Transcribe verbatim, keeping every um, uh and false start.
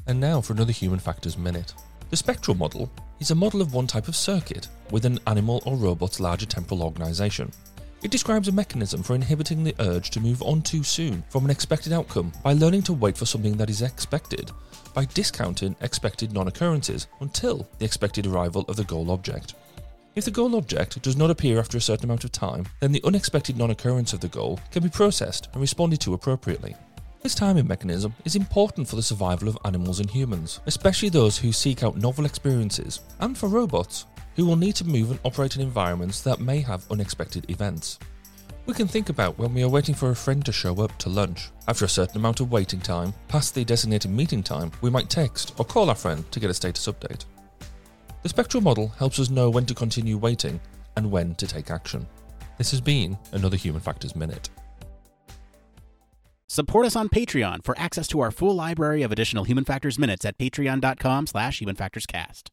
And now for another Human Factors Minute. The spectral model is a model of one type of circuit with an animal or robot's larger temporal organisation. It describes a mechanism for inhibiting the urge to move on too soon from an expected outcome by learning to wait for something that is expected, by discounting expected non-occurrences until the expected arrival of the goal object. If the goal object does not appear after a certain amount of time, then the unexpected non-occurrence of the goal can be processed and responded to appropriately. This timing mechanism is important for the survival of animals and humans, especially those who seek out novel experiences, and for robots, who will need to move and operate in environments that may have unexpected events. We can think about when we are waiting for a friend to show up to lunch. After a certain amount of waiting time, past the designated meeting time, we might text or call our friend to get a status update. The spectral model helps us know when to continue waiting and when to take action. This has been another Human Factors Minute. Support us on Patreon for access to our full library of additional Human Factors Minutes at patreon.com slash humanfactorscast.